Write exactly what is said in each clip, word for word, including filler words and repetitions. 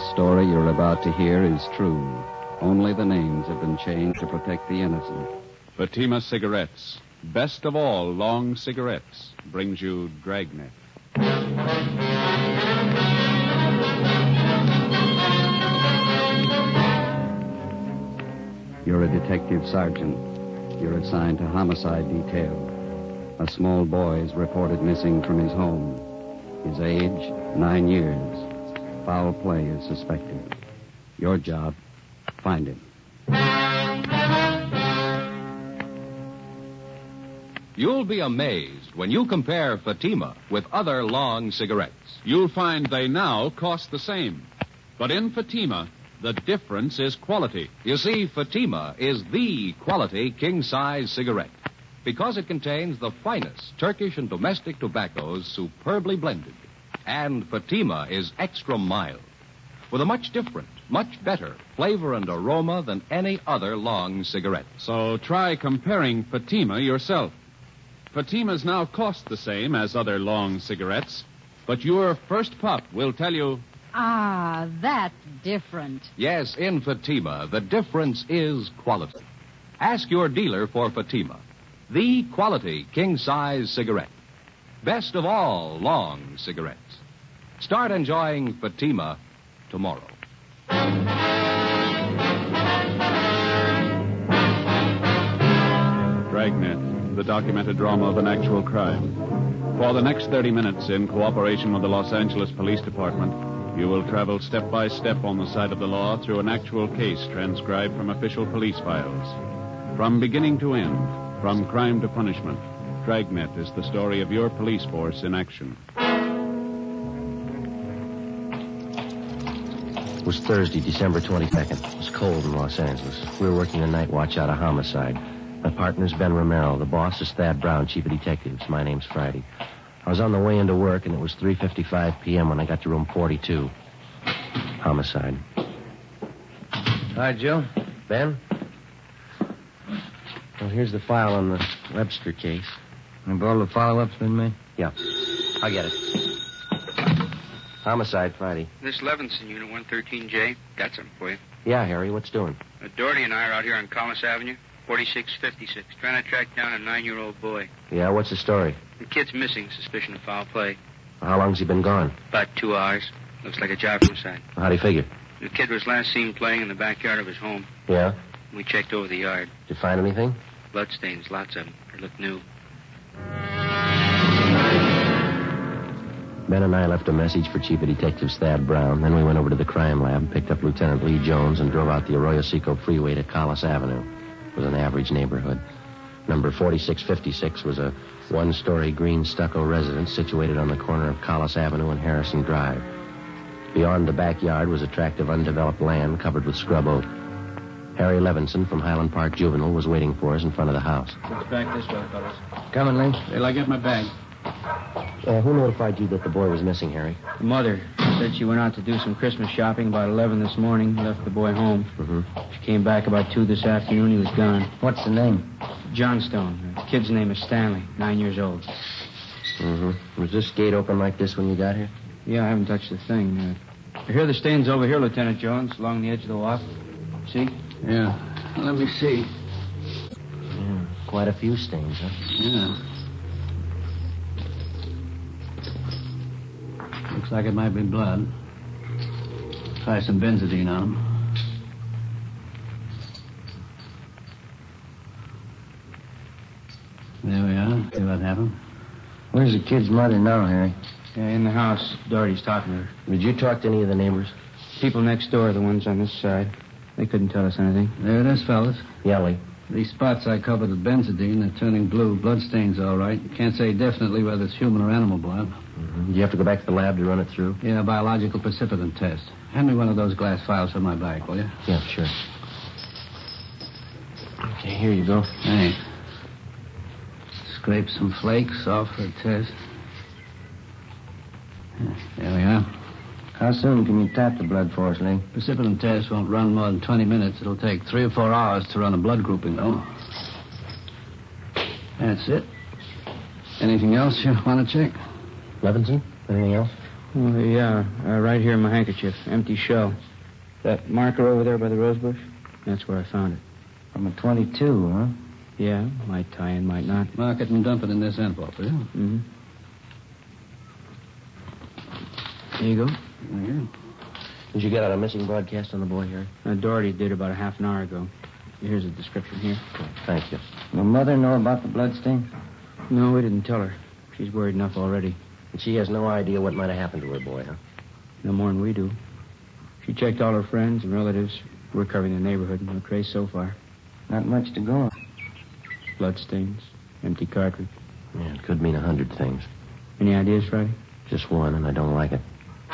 story you're about to hear is true. Only the names have been changed to protect the innocent. Fatima Cigarettes, best of all long cigarettes, brings you Dragnet. You're a detective sergeant. You're assigned to homicide detail. A small boy is reported missing from his home. His age, nine years. Foul play is suspected. Your job, find him. You'll be amazed when you compare Fatima with other long cigarettes. You'll find they now cost the same. But in Fatima, the difference is quality. You see, Fatima is the quality king-size cigarette because it contains the finest Turkish and domestic tobaccos superbly blended. And Fatima is extra mild with a much different, much better flavor and aroma than any other long cigarette. So try comparing Fatima yourself. Fatimas now cost the same as other long cigarettes, but your first puff will tell you... Ah, that's different. Yes, in Fatima, the difference is quality. Ask your dealer for Fatima, the quality king-size cigarette. Best of all long cigarettes. Start enjoying Fatima tomorrow. Dragnet, the documented drama of an actual crime. For the next thirty minutes, in cooperation with the Los Angeles Police Department, you will travel step by step on the side of the law through an actual case transcribed from official police files. From beginning to end, from crime to punishment, Dragnet is the story of your police force in action. It was Thursday, December twenty-second. It was cold in Los Angeles. We were working a night watch out of homicide. My partner's Ben Romero. The boss is Thad Brown, chief of detectives. My name's Friday. I was on the way into work, and it was three fifty-five p.m. when I got to room forty-two. Homicide. Hi, Joe. Ben? Well, here's the file on the Webster case. Have all the follow-ups been made? Yeah. I'll get it. Homicide, Friday. This Levinson, Unit one thirteen J. Got something for you. Yeah, Harry, what's doing? Uh, Doherty and I are out here on Collis Avenue, forty-six fifty-six, trying to track down a nine-year-old boy. Yeah, what's the story? The kid's missing, suspicion of foul play. Well, how long's he been gone? About two hours. Looks like a job from side. Well, how do you figure? The kid was last seen playing in the backyard of his home. Yeah? We checked over the yard. Did you find anything? Bloodstains, lots of them. They look new. Ben and I left a message for Chief of Detectives Thad Brown. Then we went over to the crime lab, picked up Lieutenant Lee Jones, and drove out the Arroyo Seco freeway to Collis Avenue. It was an average neighborhood. Number forty-six fifty-six was a one-story green stucco residence situated on the corner of Collis Avenue and Harrison Drive. Beyond the backyard was a tract of undeveloped land covered with scrub oak. Harry Levinson from Highland Park Juvenile was waiting for us in front of the house. It's back this way, fellas. Coming, Lee? Till I get my bag. Uh, who notified you that the boy was missing, Harry? The mother said she went out to do some Christmas shopping about eleven this morning, left the boy home. Mm-hmm. She came back about two this afternoon. He was gone. What's the name? Johnstone. The kid's name is Stanley, nine years old. Mm-hmm. Was this gate open like this when you got here? Yeah, I haven't touched the thing. Uh, I hear the stains over here, Lieutenant Jones, along the edge of the walk. See? Yeah. Let me see. Yeah, quite a few stains, huh? Yeah. Looks like it might be blood. Try some benzodine on them. There we are. See what happened? Where's the kid's mother now, Harry? Yeah, in the house. Doherty's talking to her. Did you talk to any of the neighbors? People next door, the ones on this side. They couldn't tell us anything. There it is, fellas. Yeah, Lee. These spots I covered with benzodine, they're turning blue. Bloodstains, all right. Can't say definitely whether it's human or animal blood. Mm-hmm. Did you have to go back to the lab to run it through? Yeah, biological precipitant test. Hand me one of those glass files from my bag, will you? Yeah, sure. Okay, here you go. Thanks. Scrape some flakes off for a test. There we are. How soon can you tap the blood for us, Lee? Precipitant test won't run more than twenty minutes. It'll take three or four hours to run a blood grouping, though. That's it. Anything else you want to check? Levinson? Anything else? Oh, yeah, uh, right here in my handkerchief. Empty shell. That marker over there by the rose bush? That's where I found it. From a twenty-two, huh? Yeah, might tie in, might not. Mark it and dump it in this envelope, will you? Mm-hmm. There you go. There. Did you get out a missing broadcast on the boy here? Uh, Doherty did about a half an hour ago. Here's a description here. Thank you. Your mother know about the bloodstain? No, we didn't tell her. She's worried enough already. And she has no idea what might have happened to her boy, huh? No more than we do. She checked all her friends and relatives. We're covering the neighborhood. No trace so far. Not much to go on. Bloodstains. Empty cartridge. Yeah, it could mean a hundred things. Any ideas, Friday? Just one, and I don't like it.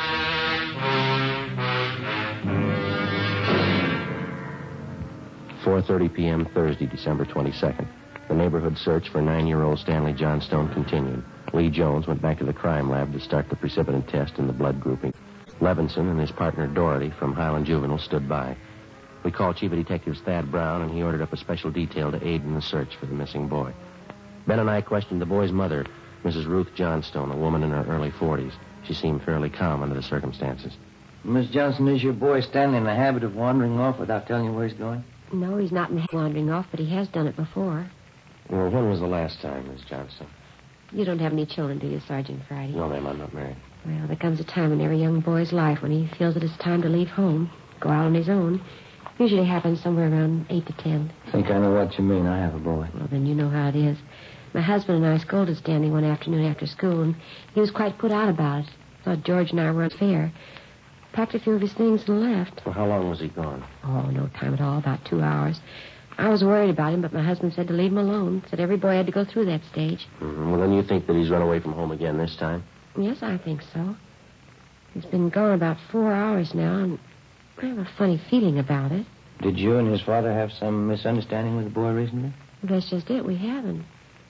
four thirty p.m. Thursday, December twenty-second. The neighborhood search for nine-year-old Stanley Johnstone continued. Lee Jones went back to the crime lab to start the precipitin test in the blood grouping. Levinson and his partner Doherty from Highland Juvenile stood by. We called Chief of Detectives Thad Brown, and he ordered up a special detail to aid in the search for the missing boy. Ben and I questioned the boy's mother, Missus Ruth Johnstone, a woman in her early forties. She seemed fairly calm under the circumstances. Miss Johnson, is your boy Stanley in the habit of wandering off without telling you where he's going? No, he's not wandering off, but he has done it before. Well, when was the last time, Miss Johnstone? You don't have any children, do you, Sergeant Friday? No, ma'am, I'm not married. Well, there comes a time in every young boy's life when he feels that it's time to leave home, go out on his own. Usually happens somewhere around eight to ten. I think I know what you mean. I have a boy. Well, then you know how it is. My husband and I scolded Stanley one afternoon after school, and he was quite put out about it. Thought George and I were unfair. Packed a few of his things and left. Well, how long was he gone? Oh, no time at all, about two hours. I was worried about him, but my husband said to leave him alone. Said every boy had to go through that stage. Mm-hmm. Well, then you think that he's run away from home again this time? Yes, I think so. He's been gone about four hours now, and I have a funny feeling about it. Did you and his father have some misunderstanding with the boy recently? Well, that's just it. We haven't.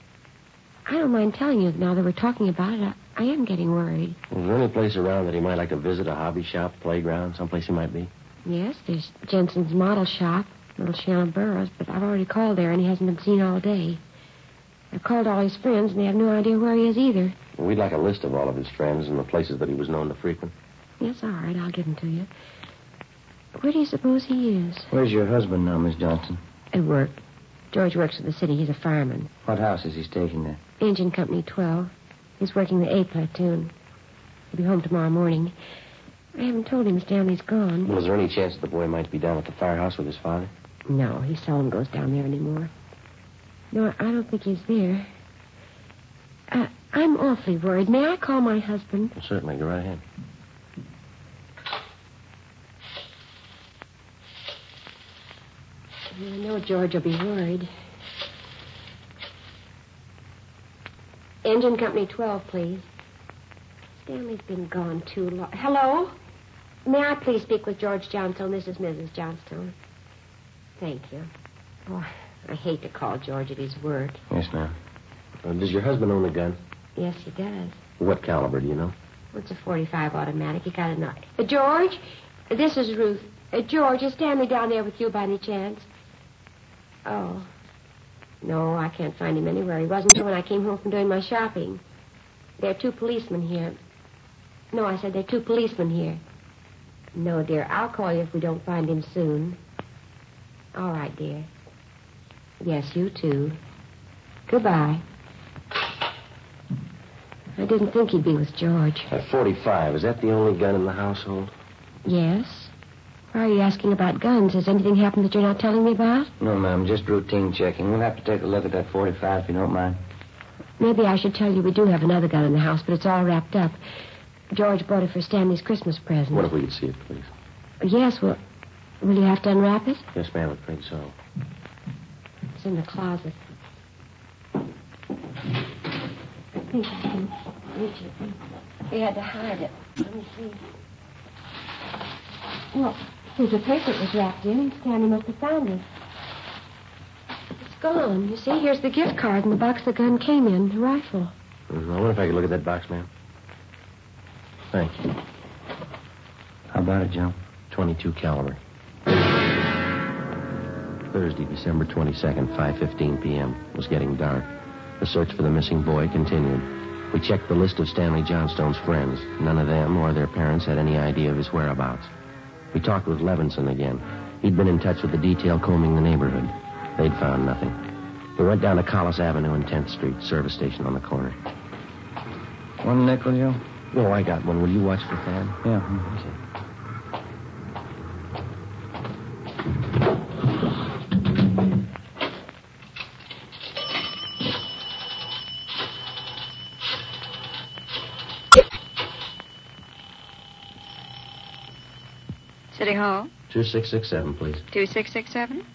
I don't mind telling you now that we're talking about it. I, I am getting worried. Well, is there any place around that he might like to visit, a hobby shop, playground, someplace he might be? Yes, there's Jensen's model shop, Little Shannon Burroughs, but I've already called there, and he hasn't been seen all day. I've called all his friends, and they have no idea where he is either. Well, we'd like a list of all of his friends and the places that he was known to frequent. Yes, all right, I'll give them to you. Where do you suppose he is? Where's your husband now, Miss Johnson? At work. George works for the city. He's a fireman. What house is he stationed there? Engine Company twelve. He's working the A platoon. He'll be home tomorrow morning. I haven't told him Stanley's gone. Well, is there any chance that the boy might be down at the firehouse with his father? No, he seldom goes down there anymore. No, I don't think he's there. Uh, I'm awfully worried. May I call my husband? Well, certainly. Go right ahead. I know George will be worried. Engine Company twelve, please. Stanley's been gone too long. Hello? May I please speak with George Johnstone? This is Missus Johnstone. Thank you. Oh, I hate to call George at his work. Yes, ma'am. Uh, does your husband own a gun? Yes, he does. What caliber, do you know? It's a forty-five automatic. He got a knife. Uh, George? This is Ruth. Uh, George, is Stanley down there with you by any chance? Oh. No, I can't find him anywhere. He wasn't here when I came home from doing my shopping. There are two policemen here. No, I said there are two policemen here. No, dear, I'll call you if we don't find him soon. All right, dear. Yes, you too. Goodbye. I didn't think he'd be with George. At forty-five, is that the only gun in the household? Yes. Why are you asking about guns? Has anything happened that you're not telling me about? No, ma'am, just routine checking. We'll have to take a look at that forty-five if you don't mind. Maybe I should tell you we do have another gun in the house, but it's all wrapped up. George bought it for Stanley's Christmas present. What if we could see it, please? Yes, well, will you have to unwrap it? Yes, ma'am, I'm afraid so. It's in the closet. I think I can reach it. We had to hide it. Let me see. Well, here's a paper it was wrapped in, and Stanley must have found it. It's gone. You see, here's the gift card and the box the gun came in, the rifle. Mm, I wonder if I could look at that box, ma'am. Thank you. How about it, Joe? twenty-two caliber. Thursday, December twenty-second, five fifteen p.m. It was getting dark. The search for the missing boy continued. We checked the list of Stanley Johnstone's friends. None of them or their parents had any idea of his whereabouts. We talked with Levinson again. He'd been in touch with the detail combing the neighborhood. They'd found nothing. We went down to Collis Avenue and tenth Street, service station on the corner. One nickel, Joe? Oh, I got one. Will you watch for Thad? Yeah. Okay. City Hall? two six six seven, please. two six six seven?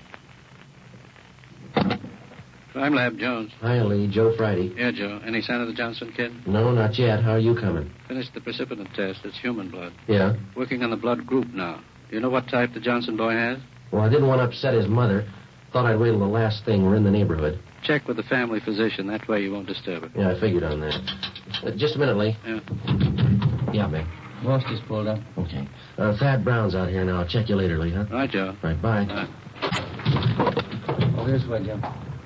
Crime Lab, Jones. Hi, Lee. Joe Friday. Yeah, Joe. Any sign of the Johnson kid? No, not yet. How are you coming? Finished the precipitant test. It's human blood. Yeah? Working on the blood group now. Do you know what type the Johnson boy has? Well, I didn't want to upset his mother. Thought I'd wait till the last thing. We're in the neighborhood. Check with the family physician. That way you won't disturb her. Yeah, I figured on that. Uh, just a minute, Lee. Yeah. Yeah, Mick. Most is pulled up. Okay. Uh, Thad Brown's out here now. I'll check you later, Lee, huh? All right, Joe. Right, bye. Bye. Oh, this way, Joe.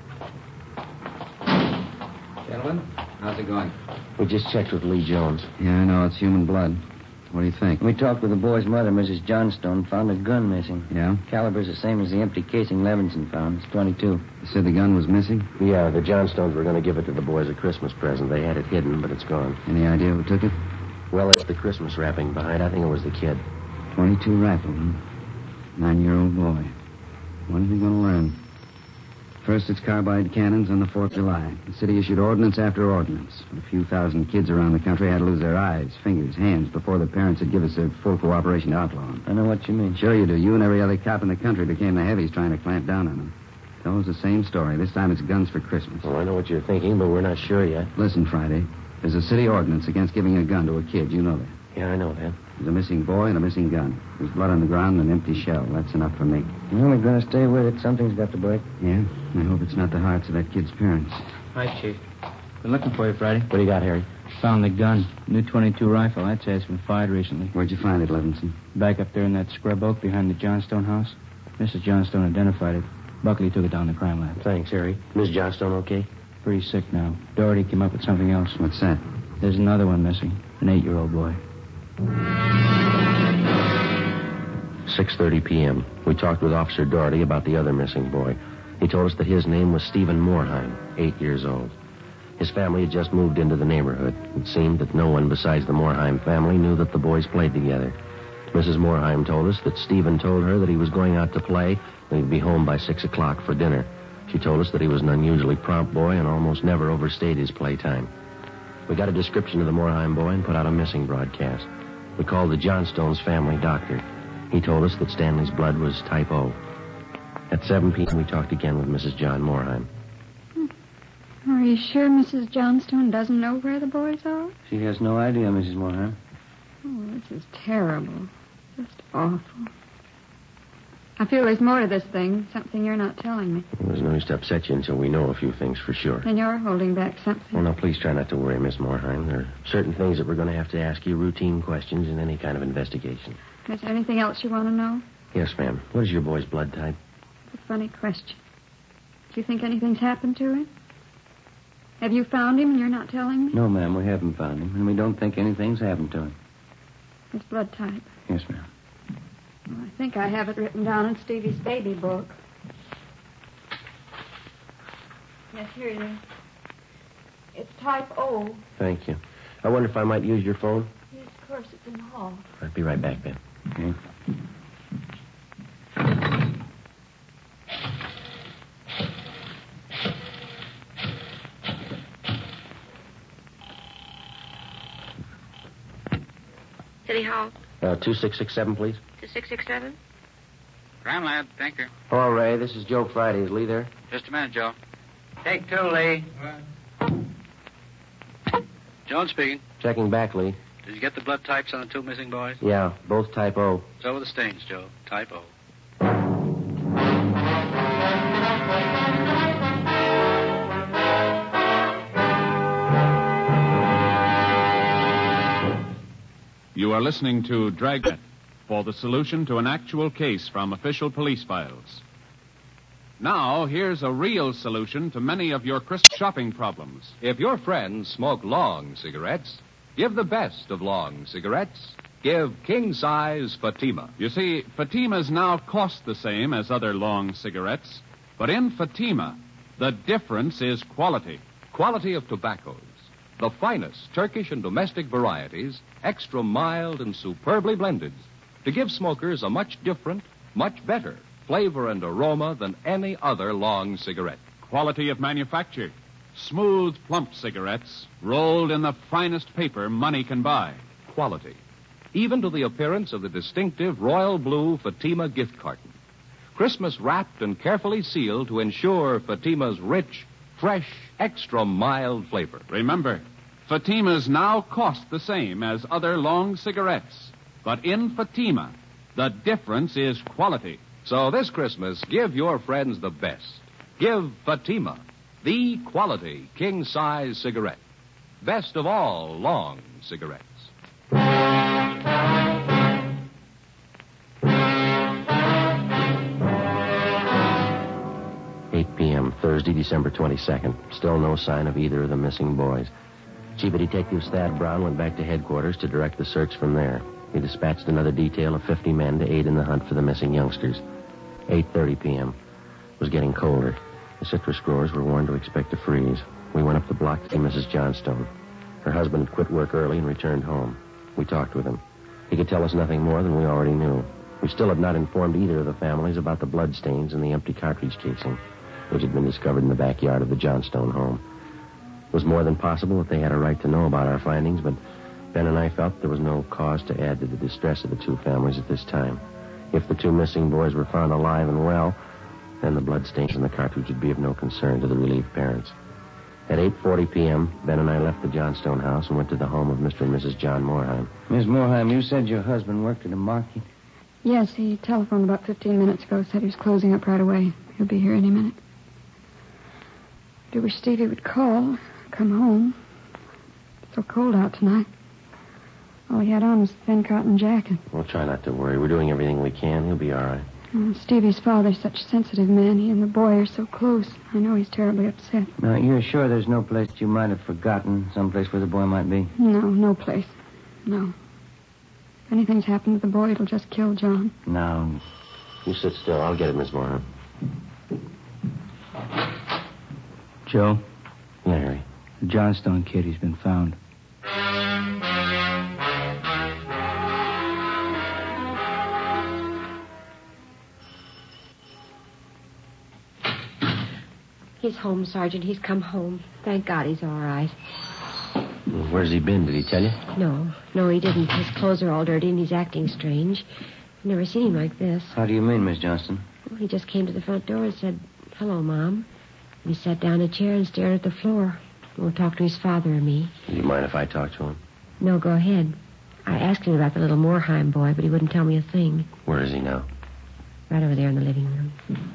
Gentlemen, how's it going? We just checked with Lee Jones. Yeah, I know. It's human blood. What do you think? We talked with the boy's mother, Missus Johnstone. Found a gun missing. Yeah? Caliber's the same as the empty casing Levinson found. It's twenty-two. You said the gun was missing? Yeah, the Johnstones were going to give it to the boys a Christmas present. They had it hidden, but it's gone. Any idea who took it? Well, it's the Christmas wrapping behind. I think it was the kid. twenty-two rifle, huh? Nine-year-old boy. What is he going to learn? First, it's carbide cannons on the fourth of July. The city issued ordinance after ordinance. A few thousand kids around the country had to lose their eyes, fingers, hands before the parents would give us their full cooperation to outlaw them. I know what you mean. Sure you do. You and every other cop in the country became the heavies trying to clamp down on them. It's always the same story. This time it's guns for Christmas. Well, I know what you're thinking, but we're not sure yet. Listen, Friday. There's a city ordinance against giving a gun to a kid. You know that. Yeah, I know that. There's a missing boy and a missing gun. There's blood on the ground and an empty shell. That's enough for me. You're only going to stay with it. Something's got to break. Yeah? I hope it's not the hearts of that kid's parents. Hi, Chief. Been looking for you, Friday. What do you got, Harry? Found the gun. New twenty-two rifle. I'd say it's been fired recently. Where'd you find it, Levinson? Back up there in that scrub oak behind the Johnstone house. Missus Johnstone identified it. Buckley took it down to crime lab. Thanks, Harry. Miss Johnstone okay? Pretty sick now. Doherty came up with something else. What's that? There's another one missing. An eight-year-old boy. six thirty p.m. We talked with Officer Doherty about the other missing boy. He told us that his name was Stephen Moorheim, eight years old. His family had just moved into the neighborhood. It seemed that no one besides the Moorheim family knew that the boys played together. Missus Moorheim told us that Stephen told her that he was going out to play and he'd be home by six o'clock for dinner. She told us that he was an unusually prompt boy and almost never overstayed his playtime. We got a description of the Moorheim boy and put out a missing broadcast. We called the Johnstones' family doctor. He told us that Stanley's blood was type O. At seven p.m., we talked again with Missus John Moorheim. Are you sure Missus Johnstone doesn't know where the boys are? She has no idea, Missus Moorheim. Oh, this is terrible. Just awful. I feel there's more to this thing, something you're not telling me. There's no use to upset you until we know a few things for sure. And you're holding back something. Well, now, please try not to worry, Miss Moorheim. There are certain things that we're going to have to ask you, routine questions in any kind of investigation. Is there anything else you want to know? Yes, ma'am. What is your boy's blood type? It's a funny question. Do you think anything's happened to him? Have you found him and you're not telling me? No, ma'am, we haven't found him, and we don't think anything's happened to him. His blood type. Yes, ma'am. Well, I think I have it written down in Stevie's baby book. Yes, here it is. It's type O. Thank you. I wonder if I might use your phone? Yes, of course, it's in the hall. I'll be right back, Ben. Okay. City Hall. Uh, two six six seven, please. two six six seven? Crime Lab, Tinker. Hello, Ray. This is Joe Friday. Is Lee there? Just a minute, Joe. Take two, Lee. Jones speaking. Checking back, Lee. Did you get the blood types on the two missing boys? Yeah, both type O. So were the stains, Joe. Type O. You are listening to Dragnet for the solution to an actual case from official police files. Now, here's a real solution to many of your Christmas shopping problems. If your friends smoke long cigarettes, give the best of long cigarettes. Give king-size Fatima. You see, Fatimas now cost the same as other long cigarettes, but in Fatima, the difference is quality. Quality of tobaccos. The finest Turkish and domestic varieties, extra mild and superbly blended, to give smokers a much different, much better flavor and aroma than any other long cigarette. Quality of manufacture. Smooth, plump cigarettes rolled in the finest paper money can buy. Quality. Even to the appearance of the distinctive royal blue Fatima gift carton. Christmas wrapped and carefully sealed to ensure Fatima's rich, fresh, extra mild flavor. Remember, Fatimas now cost the same as other long cigarettes. But in Fatima, the difference is quality. So this Christmas, give your friends the best. Give Fatima, the quality king-size cigarette. Best of all long cigarettes. eight p.m., Thursday, December twenty-second. Still no sign of either of the missing boys. Chief of Detectives Thad Brown went back to headquarters to direct the search from there. He dispatched another detail of fifty men to aid in the hunt for the missing youngsters. eight thirty p.m. It was getting colder. The citrus growers were warned to expect a freeze. We went up the block to see Missus Johnstone. Her husband had quit work early and returned home. We talked with him. He could tell us nothing more than we already knew. We still had not informed either of the families about the bloodstains and the empty cartridge casing, which had been discovered in the backyard of the Johnstone home. It was more than possible that they had a right to know about our findings, but Ben and I felt there was no cause to add to the distress of the two families at this time. If the two missing boys were found alive and well, then the bloodstains in the cartridge would be of no concern to the relieved parents. At eight forty p.m., Ben and I left the Johnstone house and went to the home of Mister and Missus John Morheim. Miss Morheim, you said your husband worked at a market? Yes, he telephoned about fifteen minutes ago, said he was closing up right away. He'll be here any minute. I do wish Stevie would call, come home. It's so cold out tonight. All he had on was a thin cotton jacket. We'll try not to worry. We're doing everything we can. He'll be all right. Oh, Stevie's father's such a sensitive man. He and the boy are so close. I know he's terribly upset. Now, you're sure there's no place that you might have forgotten, someplace where the boy might be? No, no place. No. If anything's happened to the boy, it'll just kill John. No. You sit still. I'll get it, Miss Morheim. Joe? Larry. The Johnstone kid, he's been found. He's home, Sergeant. He's come home. Thank God he's all right. Where's he been? Did he tell you? No, no, he didn't. His clothes are all dirty and he's acting strange. I've never seen him like this. How do you mean, Miss Johnston? Well, he just came to the front door and said, "Hello, Mom." And he sat down in a chair and stared at the floor. Won't talk to his father or me. Do you mind if I talk to him? No, go ahead. I asked him about the little Morheim boy, but he wouldn't tell me a thing. Where is he now? Right over there in the living room.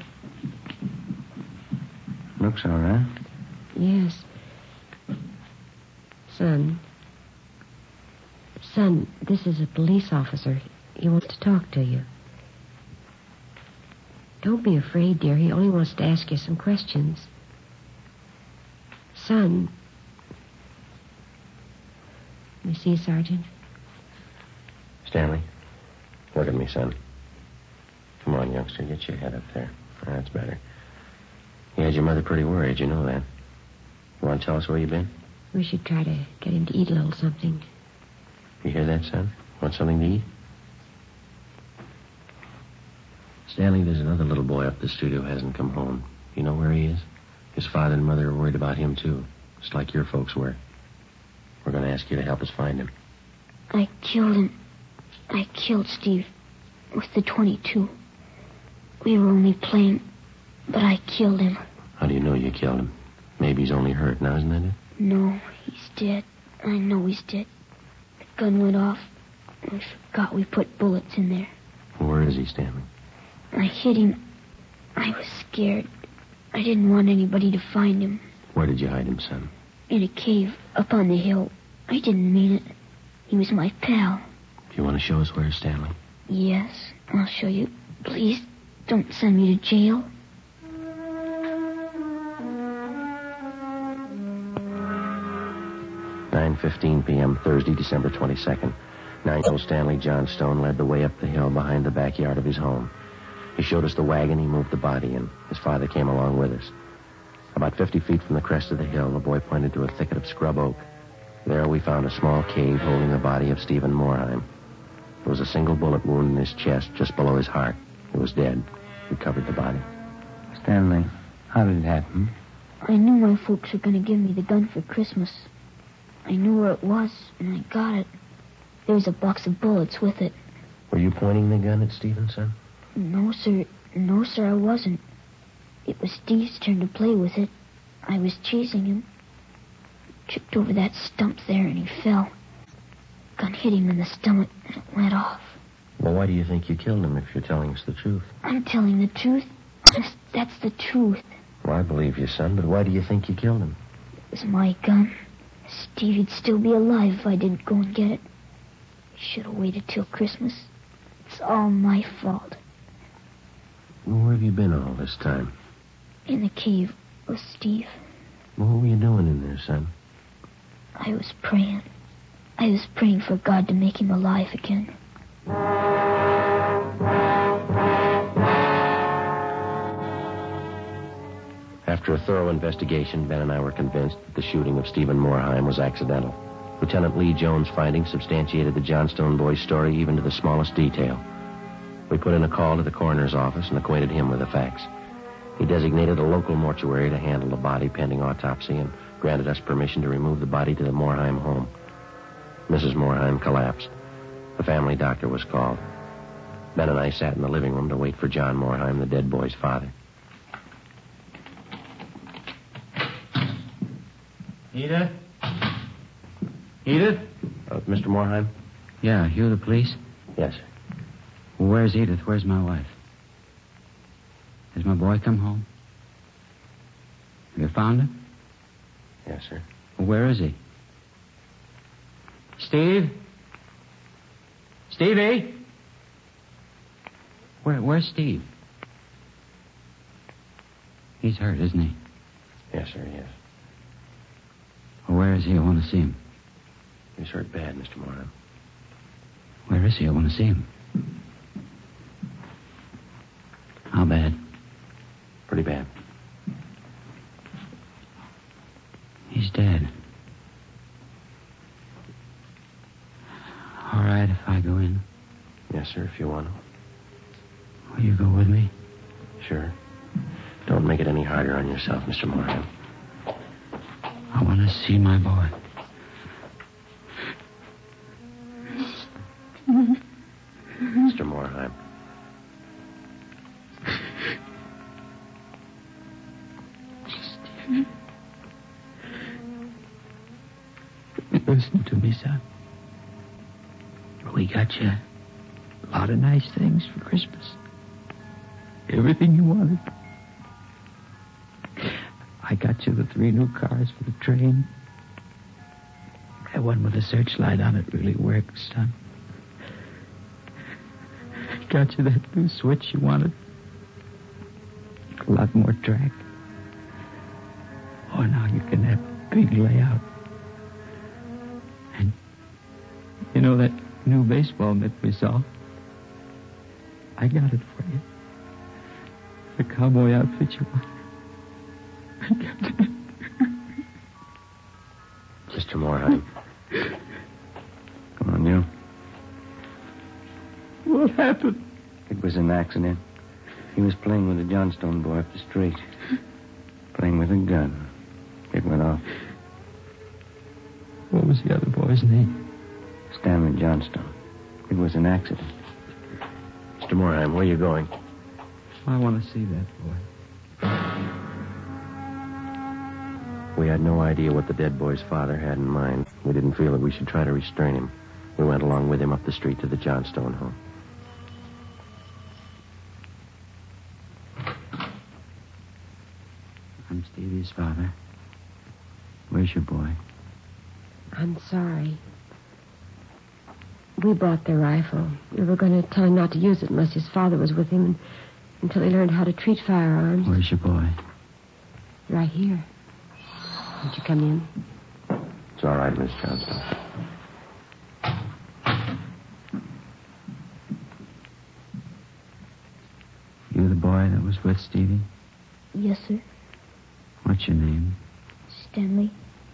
Looks all right. Yes. Son. Son, this is a police officer. He wants to talk to you. Don't be afraid, dear. He only wants to ask you some questions. Son. You see, Sergeant? Stanley, look at me, son. Come on, youngster. Get your head up there. That's better. You had your mother pretty worried. You know that. You want to tell us where you've been? We should try to get him to eat a little something. You hear that, son? Want something to eat? Stanley, there's another little boy up the studio who hasn't come home. You know where he is? His father and mother are worried about him, too. Just like your folks were. We're going to ask you to help us find him. I killed him. I killed Steve with the twenty-two. We were only playing, but I killed him. How do you know you killed him? Maybe he's only hurt now, isn't that it? No, he's dead. I know he's dead. The gun went off. I forgot we put bullets in there. Where is he, Stanley? I hit him. I was scared. I didn't want anybody to find him. Where did you hide him, son? In a cave up on the hill. I didn't mean it. He was my pal. Do you want to show us where, Stanley? Yes, I'll show you. Please, don't send me to jail. nine fifteen p.m., Thursday, December twenty-second. Nine-year-old Stanley Johnstone led the way up the hill behind the backyard of his home. He showed us the wagon. He moved the body, and his father came along with us. About fifty feet from the crest of the hill, the boy pointed to a thicket of scrub oak. There we found a small cave holding the body of Stephen Morheim. There was a single bullet wound in his chest just below his heart. He was dead. We covered the body. Stanley, how did it happen? I knew my folks were going to give me the gun for Christmas. I knew where it was, and I got it. There was a box of bullets with it. Were you pointing the gun at Stevenson? No, sir. No, sir, I wasn't. It was Steve's turn to play with it. I was chasing him. Tripped over that stump there, and he fell. Gun hit him in the stomach, and it went off. Well, why do you think you killed him if you're telling us the truth? I'm telling the truth. Honest, that's the truth. Well, I believe you, son, but why do you think you killed him? It was my gun. Stevie'd still be alive if I didn't go and get it. He should have waited till Christmas. It's all my fault. Well, where have you been all this time? In the cave with Steve. Well, what were you doing in there, son? I was praying. I was praying for God to make him alive again. After a thorough investigation, Ben and I were convinced that the shooting of Stephen Morheim was accidental. Lieutenant Lee Jones' findings substantiated the Johnstone boy's story even to the smallest detail. We put in a call to the coroner's office and acquainted him with the facts. He designated a local mortuary to handle the body pending autopsy and granted us permission to remove the body to the Morheim home. Missus Morheim collapsed. The family doctor was called. Ben and I sat in the living room to wait for John Morheim, the dead boy's father. Edith? Edith? Uh, Mister Morheim? Yeah, you the police? Yes, sir. Well, where's Edith? Where's my wife? Has my boy come home? Have you found him? Yes, sir. Well, where is he? Steve? Stevie? Where, where's Steve? He's hurt, isn't he? Yes, sir, yes. Well, where is he? I want to see him. He's hurt bad, Mister Morheim. Where is he? I want to see him. How bad? Pretty bad. He's dead. All right, if I go in. Yes, sir, if you want to. Will you go with me? Sure. Don't make it any harder on yourself, Mister Morheim. I want to see my boy. Mister Morheim. Listen to me, son. We got you a lot of nice things for Christmas. Everything you wanted. I got you the three new cars for the train. That one with the searchlight on it really works, son. I got you that new switch you wanted. A lot more track. Oh, now you can have a big layout. And you know that new baseball mitt we saw? I got it for you. The cowboy outfit you wanted. I got it. Mister Morheim. Come on, you. What happened? It was an accident. He was playing with a Johnstone boy up the street. Playing with a gun. It went off. What was the other boy's name? Stanley Johnstone. It was an accident. Mister Morheim, where are you going? I want to see that boy. We had no idea what the dead boy's father had in mind. We didn't feel that we should try to restrain him. We went along with him up the street to the Johnstone home. I'm Stevie's father. Where's your boy? I'm sorry. We bought the rifle. We were going to tell him not to use it unless his father was with him until he learned how to treat firearms. Where's your boy? Right here. Won't you come in? It's all right, Miss Johnstone. You the boy that was with Stevie? Yes, sir. What's your name? Stanley.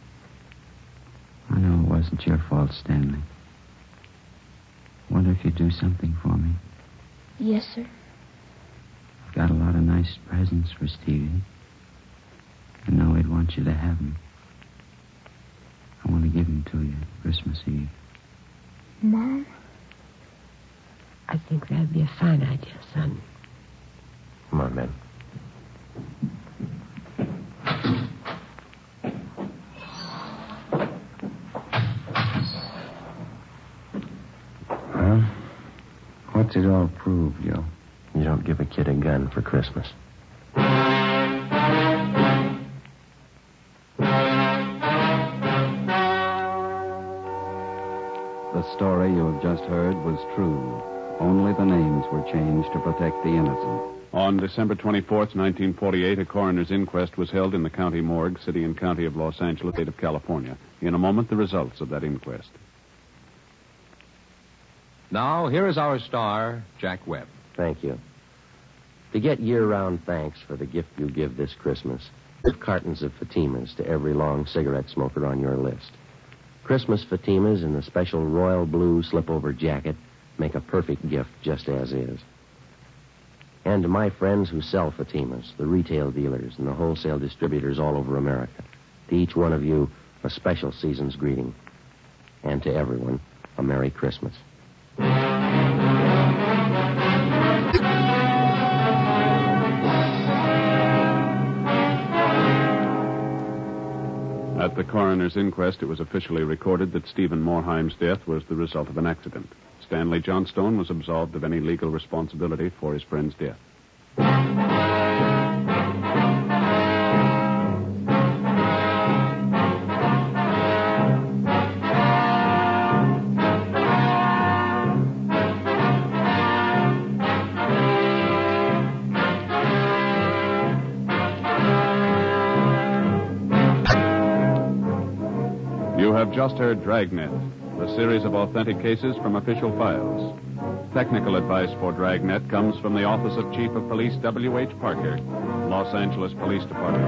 I know it wasn't your fault, Stanley. Wonder if you'd do something for me. Yes, sir. I've got a lot of nice presents for Stevie. I know he'd want you to have them. I want to give them to you Christmas Eve. Mom? I think that'd be a fine idea, son. Come on, Ben. Well, what's it all prove, Joe? You don't give a kid a gun for Christmas. The story you have just heard was true. Only the names were changed to protect the innocent. On December twenty-fourth, nineteen forty-eight, a coroner's inquest was held in the county morgue, city and county of Los Angeles, state of California. In a moment, the results of that inquest. Now, here is our star, Jack Webb. Thank you. To get year-round thanks for the gift you give this Christmas, give cartons of Fatimas to every long cigarette smoker on your list. Christmas Fatimas in the special royal blue slip-over jacket make a perfect gift just as is. And to my friends who sell Fatimas, the retail dealers and the wholesale distributors all over America, to each one of you, a special season's greeting. And to everyone, a Merry Christmas. At the coroner's inquest, it was officially recorded that Stephen Morheim's death was the result of an accident. Stanley Johnstone was absolved of any legal responsibility for his friend's death. You have just heard Dragnet, a series of authentic cases from official files. Technical advice for Dragnet comes from the Office of Chief of Police W H Parker, Los Angeles Police Department.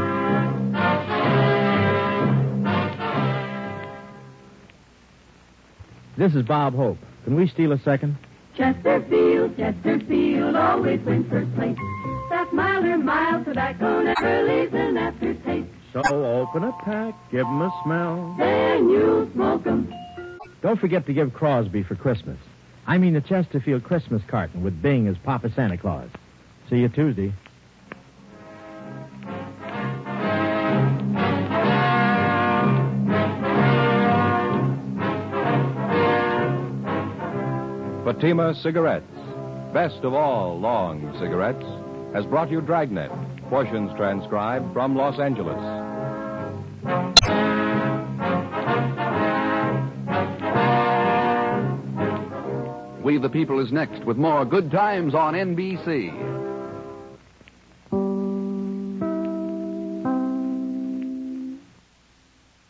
This is Bob Hope. Can we steal a second? Chesterfield, Chesterfield always wins first place. That milder, mild tobacco never leaves an aftertaste. So open a pack, give 'em a smell. Then you'll smoke 'em. Don't forget to give Crosby for Christmas. I mean the Chesterfield Christmas carton with Bing as Papa Santa Claus. See you Tuesday. Fatima Cigarettes, best of all long cigarettes, has brought you Dragnet, portions transcribed from Los Angeles. We the People is next with more Good Times on N B C.